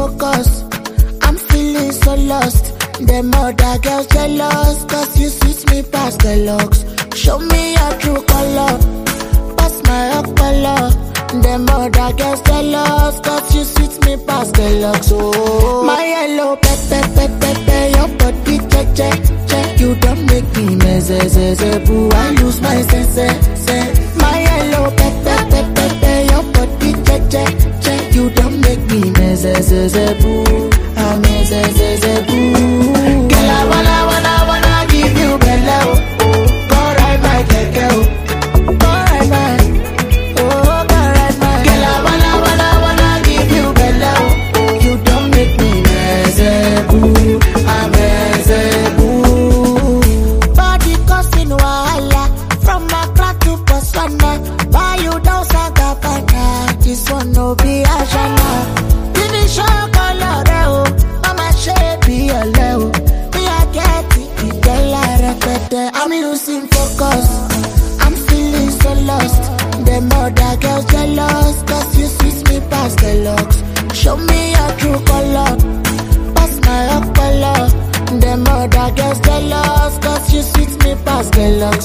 focus. I'm feeling so lost. Them other girls jealous, cause you suit me past the looks. Show me your true color, pass my color. Them other girls jealous, cause you suit me past the looks. Oh, my yellow pepe, your body che. You don't make me meze, boo, I lose my sense. My yellow pepe, your body che. You don't make me meze, boo, I'm meze, boo. Girl, I wanna give you bello. Go ride my keke, go ride my, oh, go ride my. Girl, I wanna give you bello. You don't make me meze, boo, I'm meze, boo. Body causing wahala from Accra to Botswana. Why you don't Sagabana? This one no be Ashana. Finish your color, mama shape your level. Me I get it, girl I repeat it. I'm losing focus. I'm feeling so lost. Them other girls jealous, cause you switch me past the looks. Show me your true color, pass my color. Them other girls jealous, cause you switch me past the looks.